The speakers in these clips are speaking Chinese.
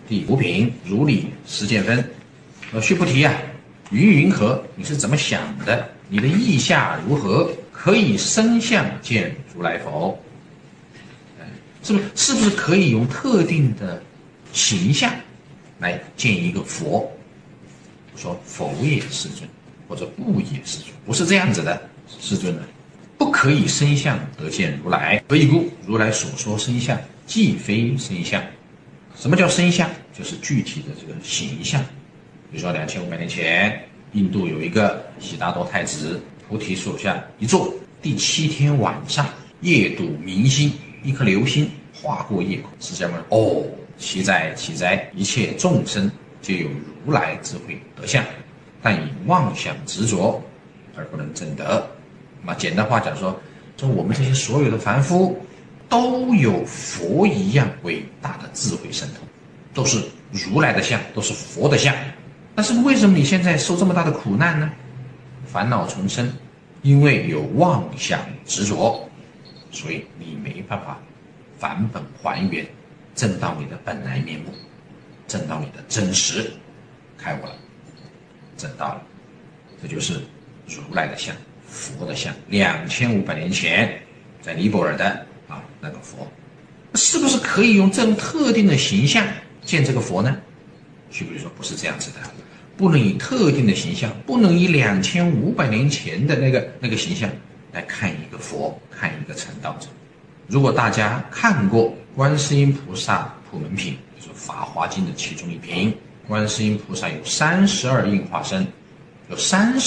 第五品，如理实践分。须菩提啊，云云何？你是怎么想的？你的意下如何？可以身相见如来否？是不是可以用特定的形象来见一个佛？说否也，世尊，或者不也，世尊，不是这样子的，世尊呢，不可以身相得见如来。何以故？如来所说身相，既非身相。什么叫身相？就是具体的这个形象。比如说2500年前，印度有一个悉达多太子，菩提树下一坐，第7天晚上，夜睹明星，一颗流星划过夜空。释迦牟尼哦，奇哉奇哉！一切众生皆有如来智慧德相，但以妄想执着而不能证得。那么简单话讲说我们这些所有的凡夫都有佛一样伟大的智慧神通，都是如来的相，都是佛的相。但是为什么你现在受这么大的苦难呢？烦恼丛生，因为有妄想执着，所以你没办法返本还原，证到你的本来面目，证到你的真实，开悟了，证到了。这就是如来的相，佛的相。2500年前在尼泊尔的那个佛，是不是可以用这种特定的形象见这个佛呢？须菩提说不是这样子的，不能以特定的形象，不能以2500年前的那个形象来看一个佛，看一个成道者。如果大家看过观世音菩萨普门品，就是《法华经》的其中一品，观世音菩萨有32应化身，有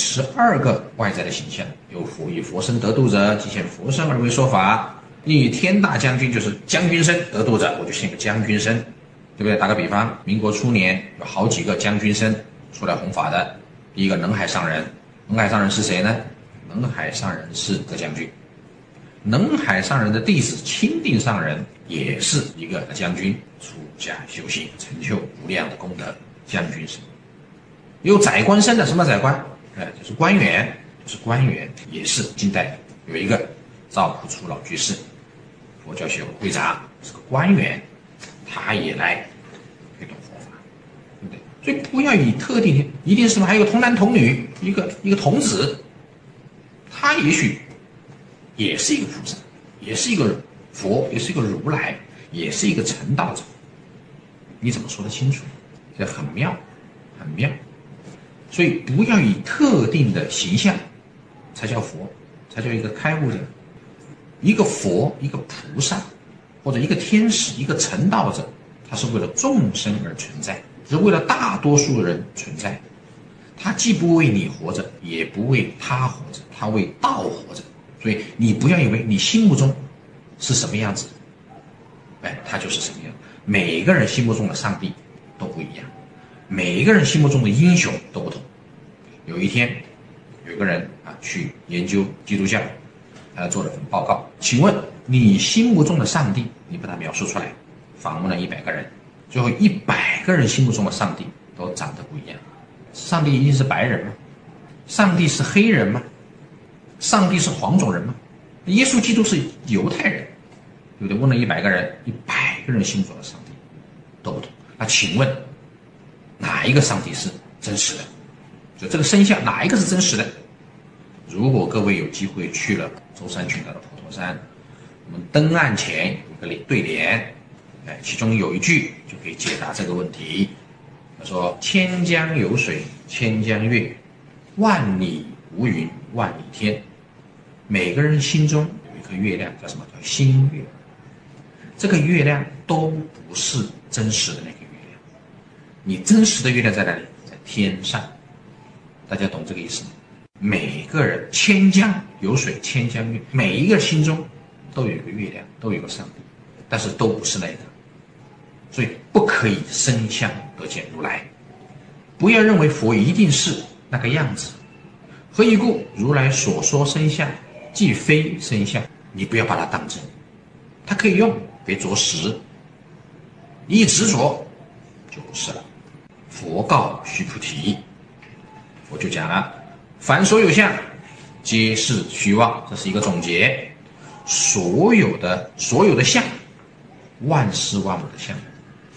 32个外在的形象，有佛以佛身得度者，即现佛身而为说法。以天大将军就是将军身得度者，我就现个将军身，对不对？打个比方，民国初年有好几个将军身出来弘法的。第一个能海上人，能海上人是谁呢？能海上人是个将军。能海上人的弟子钦定上人也是一个将军，出家修行，成就无量的功德，将军身。有宰官身的，什么宰官？就是官员，也是近代有一个赵朴初老居士，佛教协会会长，是个官员，他也来推动佛法，对不对？所以不要以特定，一定是什么？还有童男童女，一个童子，他也许也是一个菩萨，也是一个佛，也是一个如来，也是一个成道者。你怎么说得清楚？这很妙，很妙。所以不要以特定的形象才叫佛，才叫一个开悟者。一个佛，一个菩萨，或者一个天使，一个成道者，他是为了众生而存在，是为了大多数人存在。他既不为你活着，也不为他活着，他为道活着。所以你不要以为你心目中是什么样子，他就是什么样。每个人心目中的上帝都不一样，每一个人心目中的英雄都不同。有一天，有个人去研究基督教，他做了份报告。请问你心目中的上帝，你把它描述出来。访问了100个人，最后100个人心目中的上帝都长得不一样。上帝一定是白人吗？上帝是黑人吗？上帝是黄种人吗？耶稣基督是犹太人，对不对？问了100个人，100个人心目中的上帝都不同。那请问哪一个上帝是真实的？就这个身相哪一个是真实的？如果各位有机会去了舟山群岛的普陀山，我们登岸前有个对联，其中有一句就可以解答这个问题。他说：千江有水千江月，万里无云万里天。每个人心中有一颗月亮，叫什么？叫心月。这个月亮都不是真实的那个月亮，你真实的月亮在哪里？在天上。大家懂这个意思吗？每个人千江有水千江月，每一个心中都有一个月亮，都有一个上帝，但是都不是那个。所以不可以身相得见如来。不要认为佛一定是那个样子。何以故？如来所说身相，既非身相。你不要把它当真，它可以用，别着实。一执着就不是了。佛告须菩提，佛就讲了，凡所有相，皆是虚妄。这是一个总结。所有的相，万事万物的相，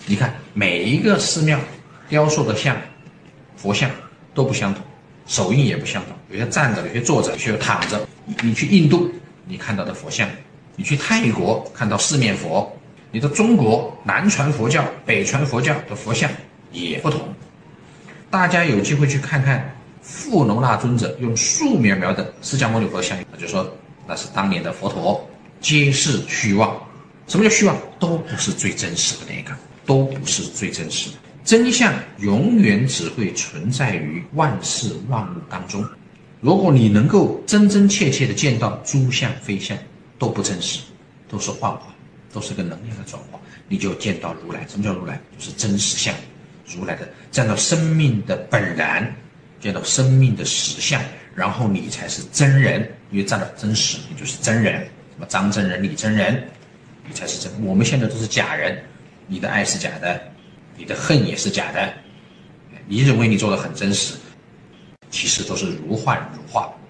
你看每一个寺庙雕塑的像、佛像都不相同，手印也不相同，有些站着，有些坐着，有些躺着。你去印度，你看到的佛像；你去泰国看到四面佛；你的中国南传佛教、北传佛教的佛像也不同。大家有机会去看看富楼那尊者用树苗苗的释迦牟尼佛的像，就说那是当年的佛陀，皆是虚妄。什么叫虚妄？都不是最真实的那个，都不是最真实的。真相永远只会存在于万事万物当中。如果你能够真真切切的见到诸相非相都不真实，都是幻化，都是个能量的转化，你就见到如来。什么叫如来？就是真实相，如来的见到生命的本然，见到生命的实相，然后你才是真人，因为站到真实，你就是真人。什么张真人、李真人，你才是真。我们现在都是假人，你的爱是假的，你的恨也是假的，你认为你做的很真实，其实都是如幻如化。